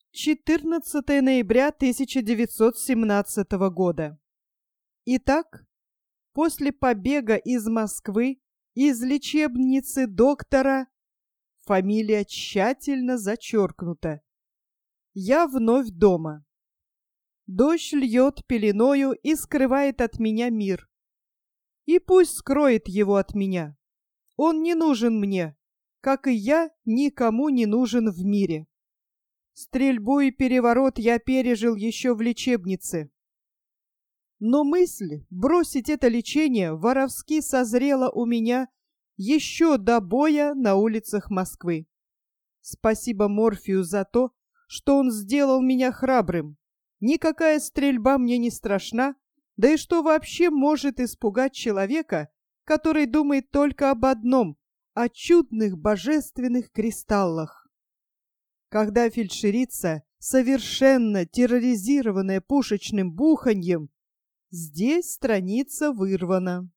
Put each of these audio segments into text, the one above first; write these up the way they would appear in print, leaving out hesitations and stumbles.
14 ноября 1917 года. Итак, после побега из Москвы, из лечебницы доктора, фамилия тщательно зачеркнута, я вновь дома. Дождь льет пеленою и скрывает от меня мир. И пусть скроет его от меня. Он не нужен мне, как и я никому не нужен в мире. Стрельбу и переворот я пережил еще в лечебнице. Но мысль бросить это лечение воровски созрела у меня еще до боя на улицах Москвы. Спасибо Морфию за то, что он сделал меня храбрым. Никакая стрельба мне не страшна, да и что вообще может испугать человека, который думает только об одном — о чудных божественных кристаллах. Когда фельдшерица, совершенно терроризированная пушечным буханьем, здесь страница вырвана.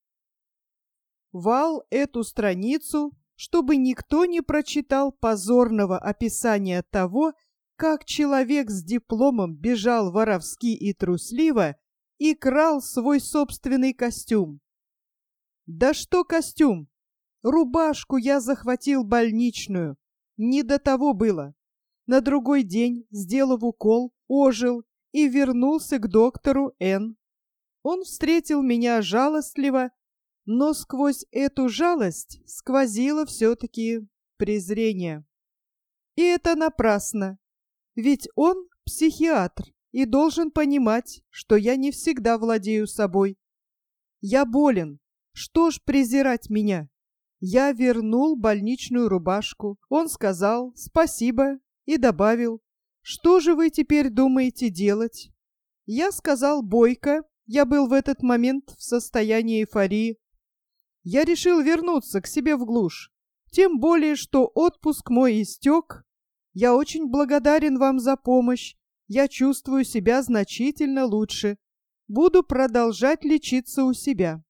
Вал эту страницу, чтобы никто не прочитал позорного описания того, как человек с дипломом бежал воровски и трусливо и крал свой собственный костюм. Да что костюм? Рубашку я захватил больничную. Не до того было. На другой день, сделав укол, ожил и вернулся к доктору Н. Он встретил меня жалостливо, но сквозь эту жалость сквозило все-таки презрение. И это напрасно, ведь он психиатр и должен понимать, что я не всегда владею собой. Я болен, что ж презирать меня? Я вернул больничную рубашку, он сказал «спасибо» и добавил: «Что же вы теперь думаете делать?» Я сказал бойко, я был в этот момент в состоянии эйфории. Я решил вернуться к себе в глушь, тем более, что отпуск мой истек. Я очень благодарен вам за помощь, я чувствую себя значительно лучше. Буду продолжать лечиться у себя.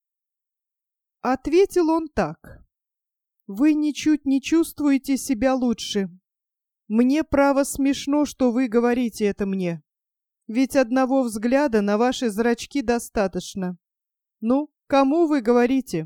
Ответил он так: «Вы ничуть не чувствуете себя лучше. Мне, право, смешно, что вы говорите это мне. Ведь одного взгляда на ваши зрачки достаточно. Ну, кому вы говорите?»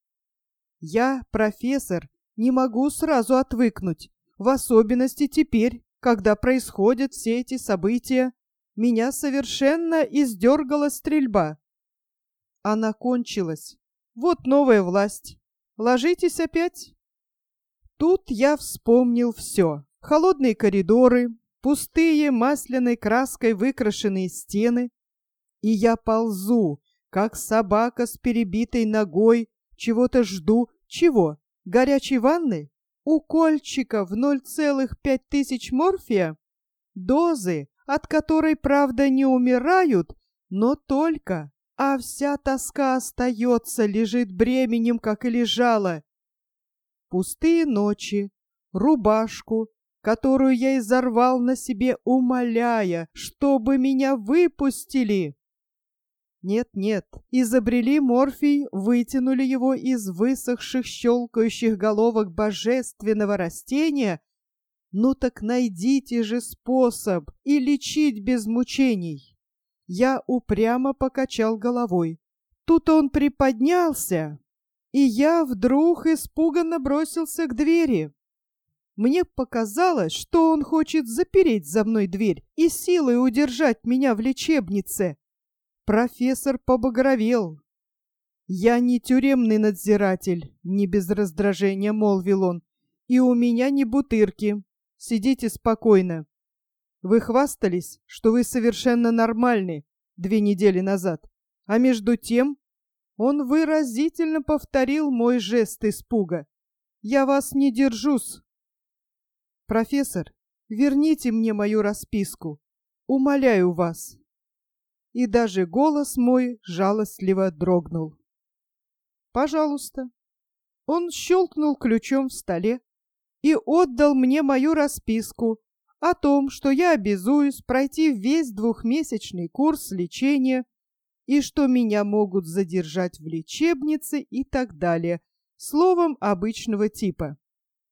Я, профессор, не могу сразу отвыкнуть, в особенности теперь, когда происходят все эти события. Меня совершенно издергала стрельба. Она кончилась. Вот новая власть. Ложитесь опять. Тут я вспомнил все. Холодные коридоры, пустые масляной краской выкрашенные стены. И я ползу, как собака с перебитой ногой, чего-то жду. Чего? Горячей ванны? Укольчика в 0,5 тысяч морфия? Дозы, от которой, правда, не умирают, но только, а вся тоска остается, лежит бременем, как и лежала. Пустые ночи, рубашку, которую я изорвал на себе, умоляя, чтобы меня выпустили. Нет, изобрели морфий, вытянули его из высохших щелкающих головок божественного растения. Ну так найдите же способ и лечить без мучений. Я упрямо покачал головой. Тут он приподнялся, и я вдруг испуганно бросился к двери. Мне показалось, что он хочет запереть за мной дверь и силой удержать меня в лечебнице. Профессор побагровел. «Я не тюремный надзиратель», — не без раздражения молвил он, — «и у меня не бутырки. Сидите спокойно. Вы хвастались, что вы совершенно нормальны 2 недели назад, а между тем...» Он выразительно повторил мой жест испуга. «Я вас не держусь. Профессор, верните мне мою расписку. Умоляю вас». И даже голос мой жалостливо дрогнул. «Пожалуйста». Он щелкнул ключом в столе и отдал мне мою расписку о том, что я обязуюсь пройти весь 2-месячный курс лечения и что меня могут задержать в лечебнице и так далее, словом обычного типа.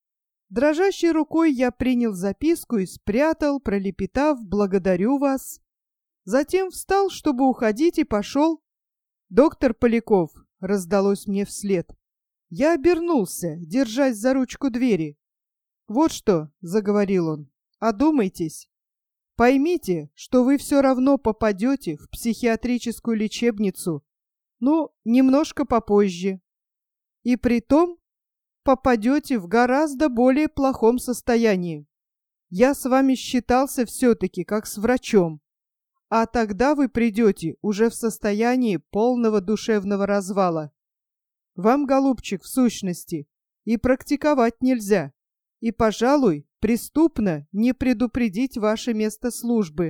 Дрожащей рукой я принял записку и спрятал, пролепетав «благодарю вас». Затем встал, чтобы уходить, и пошел. «Доктор Поляков!» — раздалось мне вслед. Я обернулся, держась за ручку двери. «Вот что», — заговорил он, — «одумайтесь. Поймите, что вы все равно попадете в психиатрическую лечебницу, ну, немножко попозже. И притом попадете в гораздо более плохом состоянии. Я с вами считался все-таки как с врачом, а тогда вы придете уже в состоянии полного душевного развала. Вам, голубчик, в сущности, и практиковать нельзя, и, пожалуй, преступно не предупредить ваше место службы».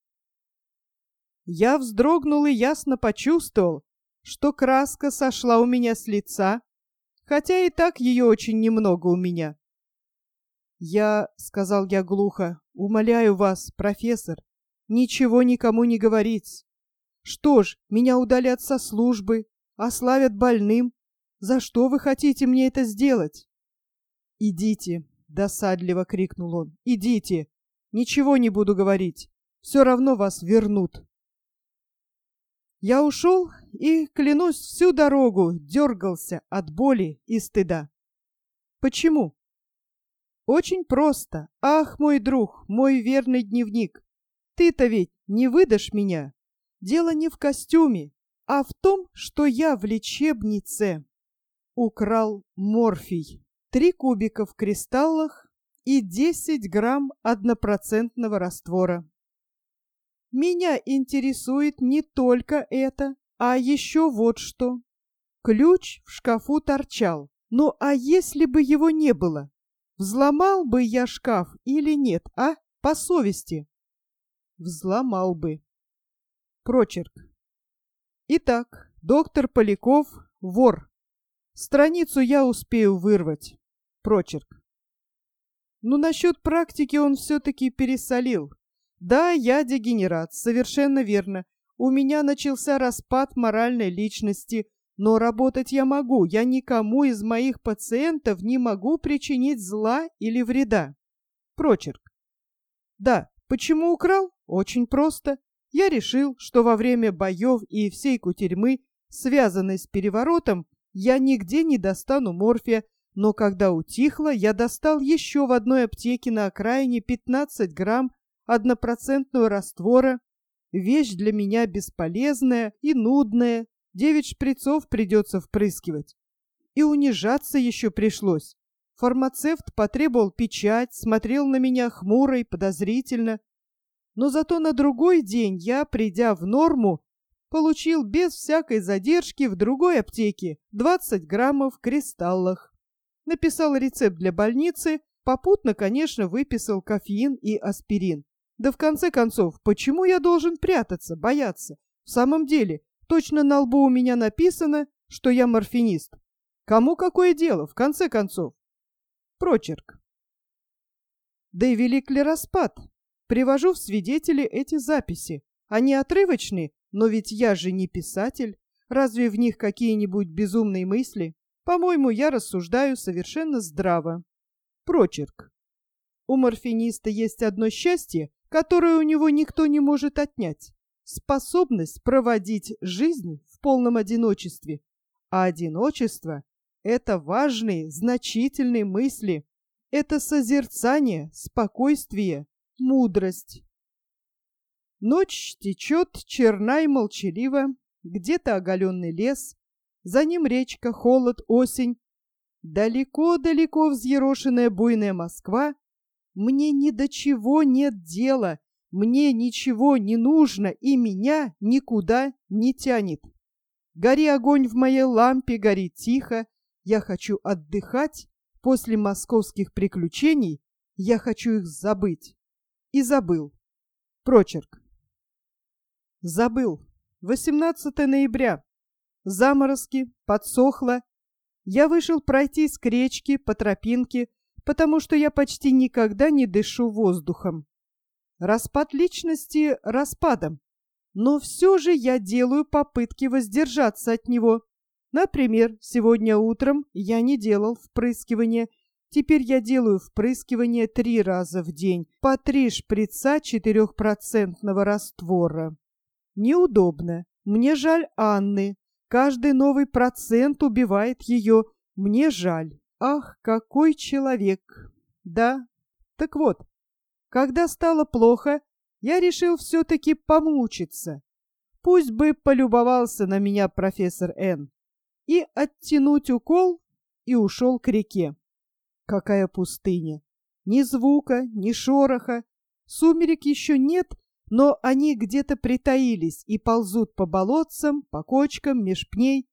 Я вздрогнул и ясно почувствовал, что краска сошла у меня с лица, хотя и так ее очень немного у меня. — сказал я глухо, — умоляю вас, профессор, ничего никому не говорить. Что ж, меня удалят со службы, ославят больным. За что вы хотите мне это сделать? — Идите, — досадливо крикнул он, — идите, ничего не буду говорить, все равно вас вернут. Я ушел и, клянусь, всю дорогу дергался от боли и стыда. Почему? Очень просто. Ах, мой друг, мой верный дневник, ты-то ведь не выдашь меня. Дело не в костюме, а в том, что я в лечебнице украл морфий. 3 кубика в кристаллах и 10 грамм однопроцентного раствора. Меня интересует не только это, а еще вот что. Ключ в шкафу торчал. Ну а если бы его не было? Взломал бы я шкаф или нет, а? По совести. Взломал бы. Прочерк. Итак, доктор Поляков — вор. Страницу я успею вырвать. Прочерк. Ну, насчет практики он все-таки пересолил. Да, я дегенерат, совершенно верно. У меня начался распад моральной личности, но работать я могу. Я никому из моих пациентов не могу причинить зла или вреда. Прочерк. Да, почему украл? Очень просто. Я решил, что во время боев и всей кутерьмы, связанной с переворотом, я нигде не достану морфия, но когда утихло, я достал еще в одной аптеке на окраине 15 грамм однопроцентного раствора. Вещь для меня бесполезная и нудная. 9 шприцов придется впрыскивать. И унижаться еще пришлось. Фармацевт потребовал печать, смотрел на меня хмуро и подозрительно. Но зато на другой день я, придя в норму, получил без всякой задержки в другой аптеке 20 граммов в кристаллах. Написал рецепт для больницы, попутно, конечно, выписал кофеин и аспирин. Да в конце концов, почему я должен прятаться, бояться? В самом деле, точно на лбу у меня написано, что я морфинист. Кому какое дело, в конце концов? Прочерк. Да и велик ли распад? Привожу в свидетели эти записи. Они отрывочны, но ведь я же не писатель. Разве в них какие-нибудь безумные мысли? По-моему, я рассуждаю совершенно здраво. Прочерк. У морфиниста есть одно счастье, которое у него никто не может отнять. Способность проводить жизнь в полном одиночестве. А одиночество — это важные, значительные мысли. Это созерцание, спокойствие, мудрость. Ночь течет черна и молчалива, где-то оголенный лес, за ним речка, холод, осень. Далеко-далеко взъерошенная буйная Москва. Мне ни до чего нет дела, мне ничего не нужно и меня никуда не тянет. Гори огонь в моей лампе, гори тихо. Я хочу отдыхать после московских приключений, я хочу их забыть. И забыл. Прочерк. Забыл. 18 ноября. Заморозки, подсохло. Я вышел пройтись к речке по тропинке, потому что я почти никогда не дышу воздухом. Распад личности распадом, но все же я делаю попытки воздержаться от него. Например, сегодня утром я не делал впрыскивания, Теперь я делаю впрыскивание 3 раза в день, по 3 шприца 4% раствора. Неудобно. Мне жаль Анны. Каждый новый процент убивает ее. Мне жаль. Ах, какой человек! Да. Так вот, когда стало плохо, я решил все-таки помучиться. Пусть бы полюбовался на меня профессор Н. И оттянуть укол, и ушел к реке. Какая пустыня! Ни звука, ни шороха. Сумерек еще нет, но они где-то притаились и ползут по болотцам, по кочкам, меж пней.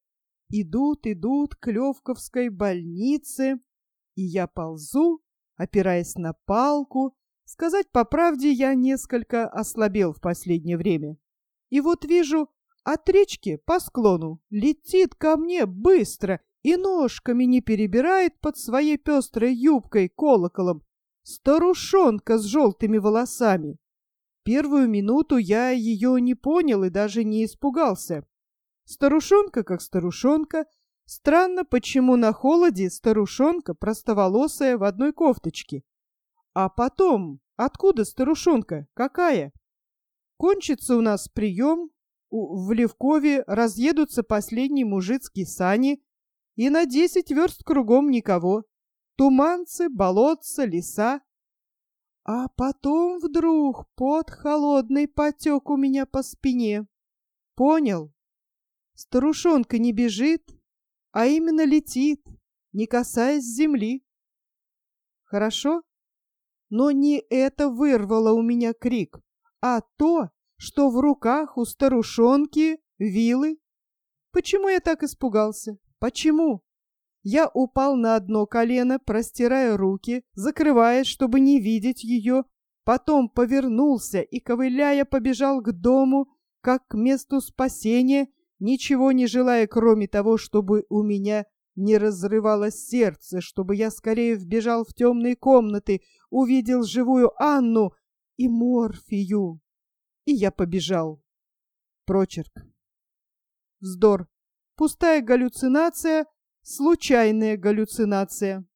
Идут к Левковской больнице, и я ползу, опираясь на палку. Сказать по правде, я несколько ослабел в последнее время. И вот вижу, от речки по склону летит ко мне быстро и ножками не перебирает под своей пестрой юбкой колоколом старушонка с желтыми волосами. Первую минуту я ее не понял и даже не испугался. Старушонка как старушонка. Странно, почему на холоде старушонка простоволосая в одной кофточке. А потом, откуда старушонка? Какая? Кончится у нас прием, в Левкове разъедутся последние мужицкие сани, и на 10 верст кругом никого. Туманцы, болотца, леса. А потом вдруг пот холодный потек у меня по спине. Понял? Старушонка не бежит, а именно летит, не касаясь земли. Хорошо? Но не это вырвало у меня крик, а то, что в руках у старушонки вилы. Почему я так испугался? Почему? Я упал на одно колено, простирая руки, закрываясь, чтобы не видеть ее, потом повернулся и, ковыляя, побежал к дому, как к месту спасения, ничего не желая, кроме того, чтобы у меня не разрывалось сердце, чтобы я скорее вбежал в темные комнаты, увидел живую Анну и морфию. И я побежал. Прочерк. Вздор. Пустая галлюцинация, случайная галлюцинация.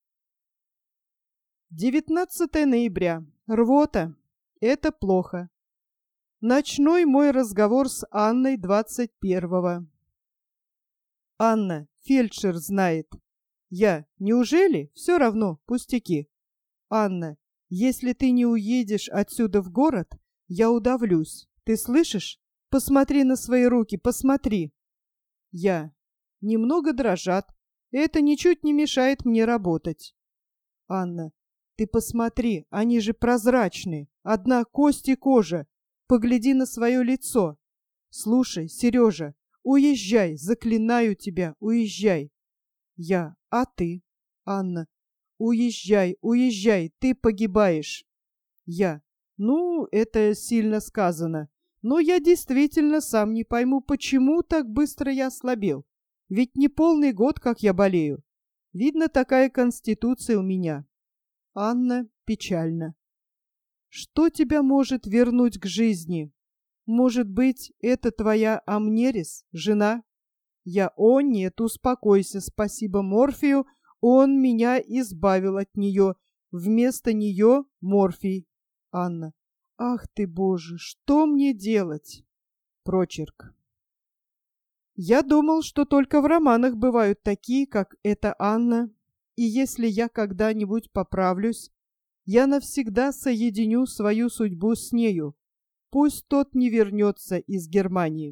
19 ноября. Рвота. Это плохо. Ночной мой разговор с Анной 21-го. Анна, фельдшер знает. Я. Неужели? Все равно, пустяки. Анна, если ты не уедешь отсюда в город, я удавлюсь. Ты слышишь? Посмотри на свои руки, посмотри. Я. Немного дрожат. Это ничуть не мешает мне работать. Анна. Ты посмотри, они же прозрачные. Одна кость и кожа. Погляди на свое лицо. Слушай, Сережа, уезжай, заклинаю тебя, уезжай. Я. А ты? Анна. Уезжай, уезжай, ты погибаешь. Я. Ну, это сильно сказано. Но я действительно сам не пойму, почему так быстро я ослабел. Ведь не полный год, как я болею. Видно, такая конституция у меня. Анна печально. Что тебя может вернуть к жизни? Может быть, это твоя Амнерис, жена? Я. О, нет, успокойся, спасибо морфию, он меня избавил от нее. Вместо нее морфий. Анна. Ах ты, Боже, что мне делать? Прочерк. Я думал, что только в романах бывают такие, как эта Анна, и если я когда-нибудь поправлюсь, я навсегда соединю свою судьбу с нею. Пусть тот не вернется из Германии.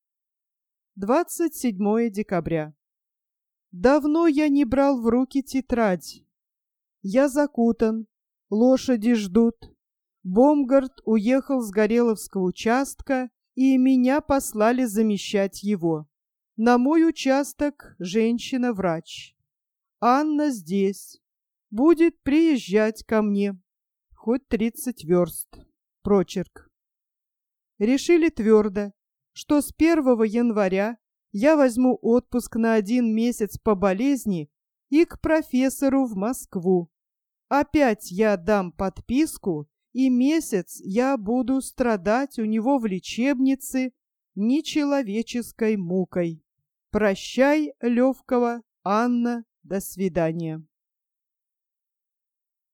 27 декабря. Давно я не брал в руки тетрадь. Я закутан, лошади ждут. Бомгард уехал с Гореловского участка, и меня послали замещать его. На мой участок женщина-врач. Анна здесь. Будет приезжать ко мне. Хоть 30 верст. Прочерк. Решили твердо, что с 1 января я возьму отпуск на 1 месяц по болезни и к профессору в Москву. Опять я дам подписку, и месяц я буду страдать у него в лечебнице нечеловеческой мукой. Прощай, Левкова, Анна, до свидания.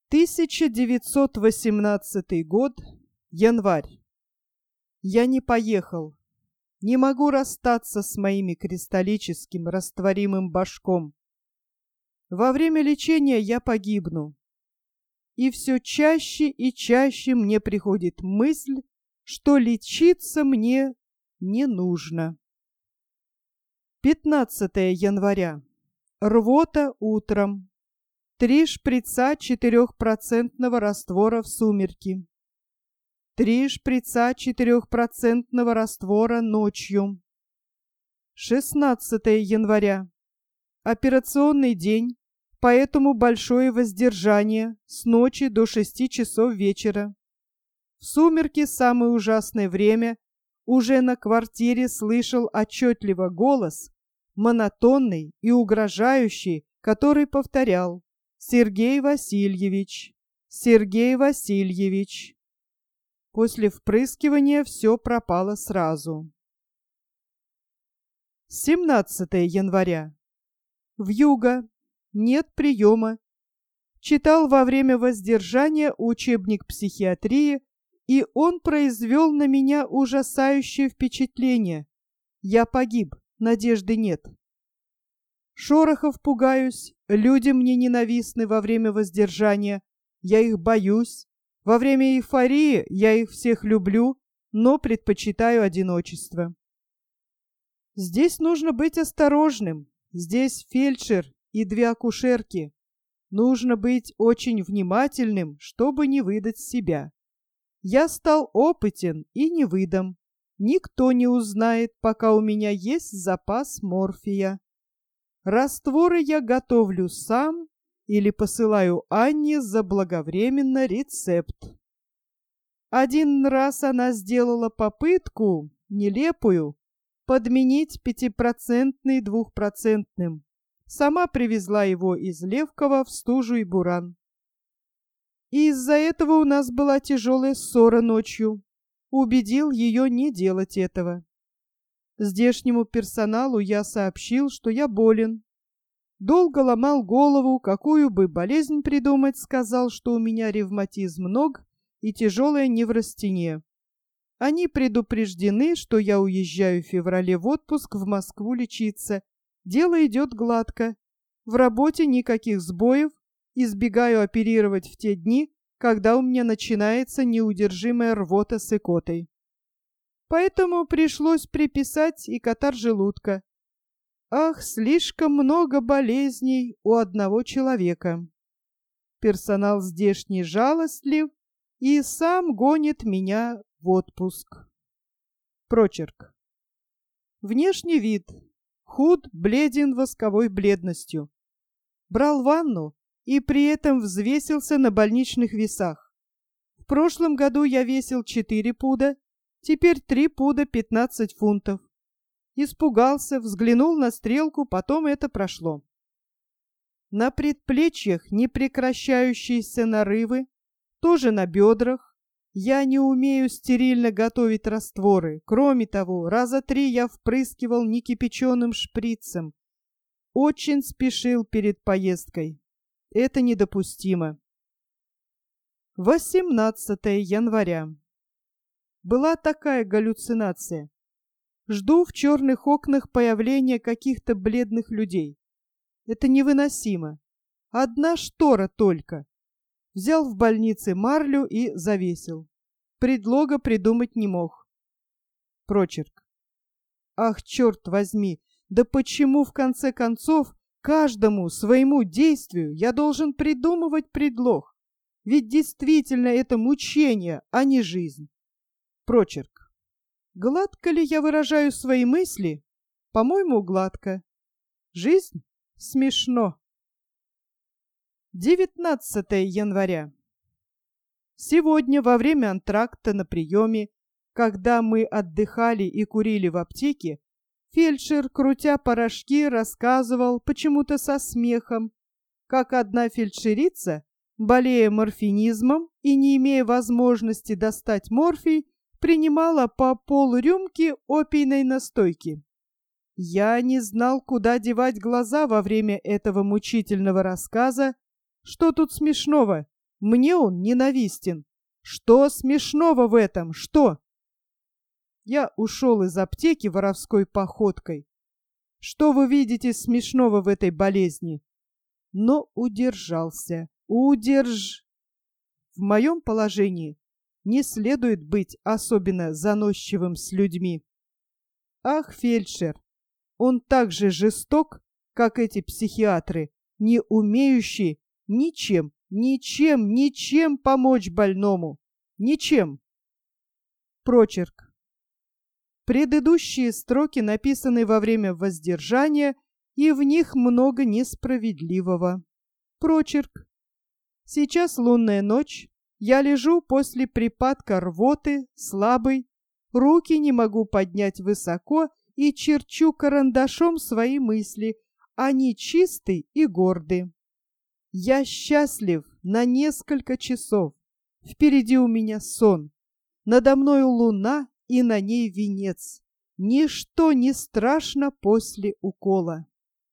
1918 год, январь. Я не поехал. Не могу расстаться с моими кристаллическим растворимым башком. Во время лечения я погибну. И все чаще и чаще мне приходит мысль, что лечиться мне не нужно. 15 января. Рвота утром. 3 шприца 4% раствора в сумерки. 3 шприца 4% раствора ночью. 16 января. Операционный день, поэтому большое воздержание с ночи до 6 часов вечера. В сумерки самое ужасное время. Уже на квартире слышал отчетливо голос, монотонный и угрожающий, который повторял: «Сергей Васильевич! Сергей Васильевич!» После впрыскивания все пропало сразу. 17 января. Вьюга. Нет приема. Читал во время воздержания учебник психиатрии, и он произвел на меня ужасающее впечатление. Я погиб, надежды нет. Шорохов пугаюсь, люди мне ненавистны во время воздержания, я их боюсь. Во время эйфории я их всех люблю, но предпочитаю одиночество. Здесь нужно быть осторожным. Здесь фельдшер и 2 акушерки. Нужно быть очень внимательным, чтобы не выдать себя. Я стал опытен и не выдам. Никто не узнает, пока у меня есть запас морфия. Растворы я готовлю сам или посылаю Анне заблаговременно рецепт. Один раз она сделала попытку, нелепую, подменить 5% 2%. Сама привезла его из Левкова в Стужу и Буран. И из-за этого у нас была тяжелая ссора ночью. Убедил ее не делать этого. Здешнему персоналу я сообщил, что я болен. Долго ломал голову, какую бы болезнь придумать, сказал, что у меня ревматизм ног и тяжелая неврастения. Они предупреждены, что я уезжаю в феврале в отпуск в Москву лечиться. Дело идет гладко. В работе никаких сбоев. Избегаю оперировать в те дни, когда у меня начинается неудержимая рвота с икотой. Поэтому пришлось приписать и катар желудка. Ах, слишком много болезней у одного человека. Персонал здешний жалостлив и сам гонит меня в отпуск. Прочерк. Внешний вид. Худ, бледен восковой бледностью. Брал ванну и при этом взвесился на больничных весах. В прошлом году я весил 4 пуда, теперь 3 пуда 15 фунтов. Испугался, взглянул на стрелку, потом это прошло. На предплечьях непрекращающиеся нарывы, тоже на бедрах. Я не умею стерильно готовить растворы. Кроме того, раза 3 я впрыскивал некипяченым шприцем. Очень спешил перед поездкой. Это недопустимо. 18 января. Была такая галлюцинация. Жду в черных окнах появления каких-то бледных людей. Это невыносимо. Одна штора только. Взял в больнице марлю и завесил. Предлога придумать не мог. Прочерк. Ах, черт возьми, да почему в конце концов каждому своему действию я должен придумывать предлог? Ведь действительно это мучение, а не жизнь. Прочерк. Гладко ли я выражаю свои мысли? По-моему, гладко. Жизнь? Смешно. 19 января. Сегодня во время антракта на приеме, когда мы отдыхали и курили в аптеке, фельдшер, крутя порошки, рассказывал почему-то со смехом, как одна фельдшерица, болея морфинизмом и не имея возможности достать морфий, принимала по полрюмки опийной настойки. Я не знал, куда девать глаза во время этого мучительного рассказа. Что тут смешного? Мне он ненавистен. Что смешного в этом? Что? Я ушел из аптеки воровской походкой. Что вы видите смешного в этой болезни? Но удержался. В моем положении не следует быть особенно заносчивым с людьми. Ах, фельдшер, он так же жесток, как эти психиатры, не умеющие ничем помочь больному. Ничем. Прочерк. Предыдущие строки написаны во время воздержания, и в них много несправедливого. Прочерк. Сейчас лунная ночь. Я лежу после припадка рвоты, слабый, руки не могу поднять высоко и черчу карандашом свои мысли. Они чисты и горды. Я счастлив на несколько часов. Впереди у меня сон. Надо мною луна, и на ней венец. Ничто не страшно после укола.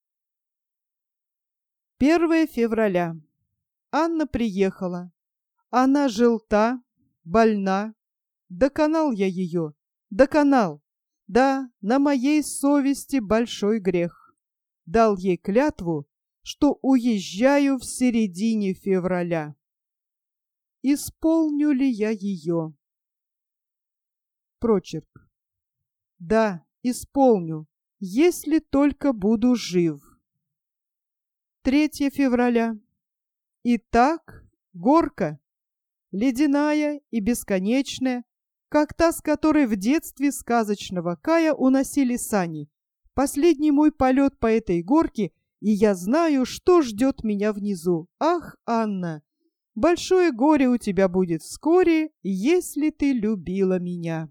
1 февраля. Анна приехала. Она желта, больна. Доконал я ее. Доконал. Да, на моей совести большой грех. Дал ей клятву, что уезжаю в середине февраля. Исполню ли я ее? Прочерк. Да, исполню, если только буду жив. 3 февраля. Итак, горка, ледяная и бесконечная, как та, с которой в детстве сказочного Кая уносили сани. Последний мой полет по этой горке, и я знаю, что ждет меня внизу. Ах, Анна, большое горе у тебя будет вскоре, если ты любила меня.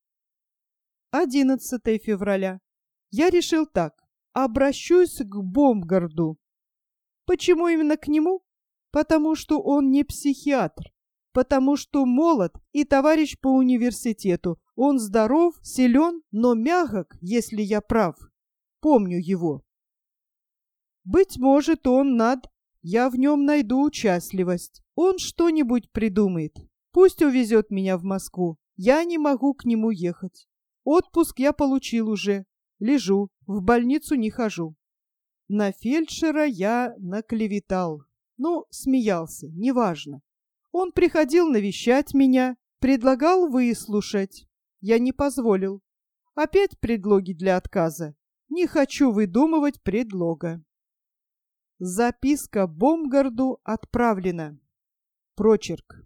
11 февраля. Я решил так. Обращусь к Бомгарду. Почему именно к нему? Потому что он не психиатр. Потому что молод и товарищ по университету. Он здоров, силен, но мягок, если я прав. Помню его. Быть может, я в нем найду участливость. Он что-нибудь придумает. Пусть увезет меня в Москву. Я не могу к нему ехать. Отпуск я получил уже. Лежу, в больницу не хожу. На фельдшера я наклеветал. Смеялся, неважно. Он приходил навещать меня, предлагал выслушать. Я не позволил. Опять предлоги для отказа. Не хочу выдумывать предлога. Записка Бомгарду отправлена. Прочерк.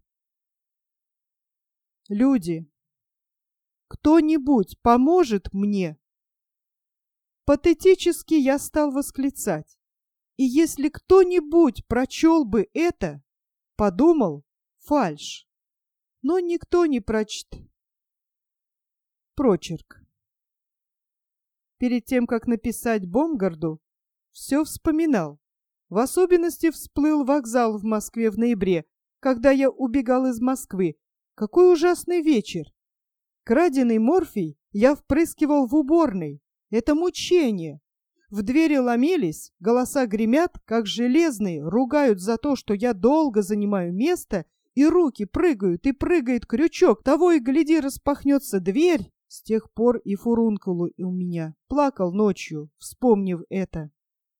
Люди, кто-нибудь поможет мне? Патетически я стал восклицать. И если кто-нибудь прочел бы это, подумал, фальшь. Но никто не прочтет. Прочерк. Перед тем, как написать Бомгарду, все вспоминал. В особенности всплыл вокзал в Москве в ноябре, когда я убегал из Москвы. Какой ужасный вечер! Краденый морфий я впрыскивал в уборной. Это мучение. В двери ломились, голоса гремят, как железные, ругают за то, что я долго занимаю место, и руки прыгают, и прыгает крючок. Того и гляди, распахнется дверь. С тех пор и фурункулу у меня. Плакал ночью, вспомнив это.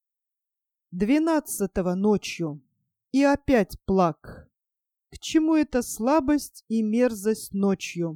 12-го ночью. И опять плак. К чему эта слабость и мерзость ночью?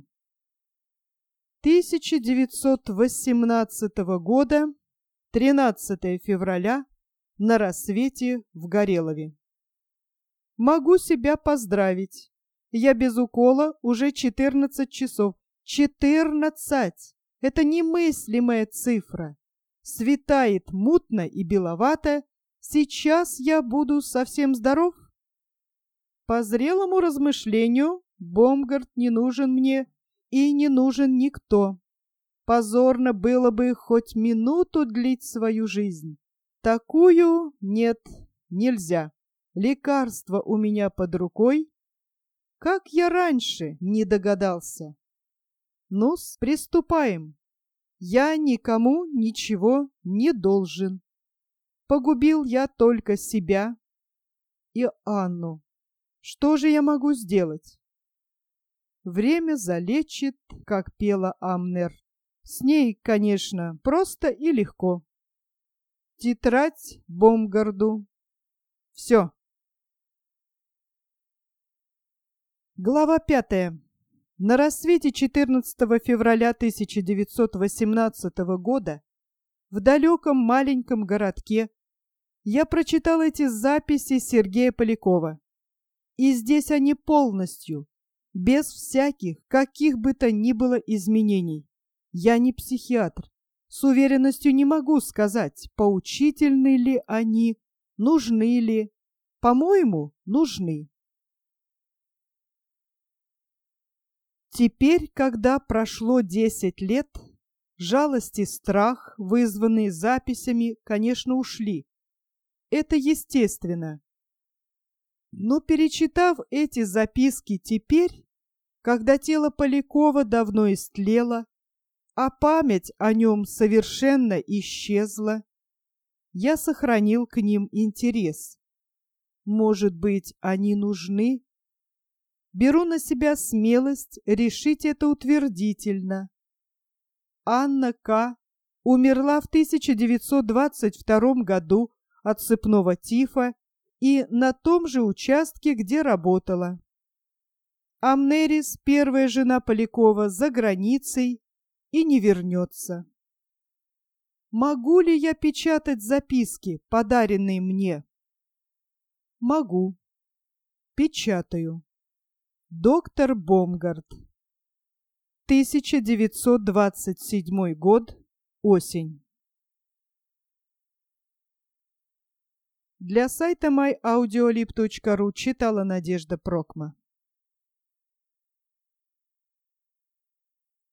1918 года, 13 февраля, на рассвете в Горелове. Могу себя поздравить. Я без укола уже 14 часов. 14! Это немыслимая цифра. Светает мутно и беловато. Сейчас я буду совсем здоров. По зрелому размышлению, Бомгард не нужен мне и не нужен никто. Позорно было бы хоть минуту длить свою жизнь. Такую нет, нельзя. Лекарство у меня под рукой. Как я раньше не догадался. Ну-с, приступаем. Я никому ничего не должен. Погубил я только себя и Анну. Что же я могу сделать? Время залечит, как пела Амнер. С ней, конечно, просто и легко. Тетрадь Бомгарду. Все. Глава 5. На рассвете 14 февраля 1918 года в далеком маленьком городке я прочитал эти записи Сергея Полякова. И здесь они полностью, без всяких, каких бы то ни было изменений. Я не психиатр. С уверенностью не могу сказать, поучительны ли они, нужны ли. По-моему, нужны. Теперь, когда прошло 10 лет, жалость и страх, вызванные записями, конечно, ушли. Это естественно. Но перечитав эти записки теперь, когда тело Полякова давно истлело, а память о нем совершенно исчезла, я сохранил к ним интерес. Может быть, они нужны? Беру на себя смелость решить это утвердительно. Анна К. умерла в 1922 году от цепного тифа и на том же участке, где работала. Амнерис, первая жена Полякова, за границей и не вернется. Могу ли я печатать записки, подаренные мне? Могу. Печатаю. Доктор Бомгард. 1927 год. Осень. Для сайта myaudiolib.ru читала Надежда Прокма.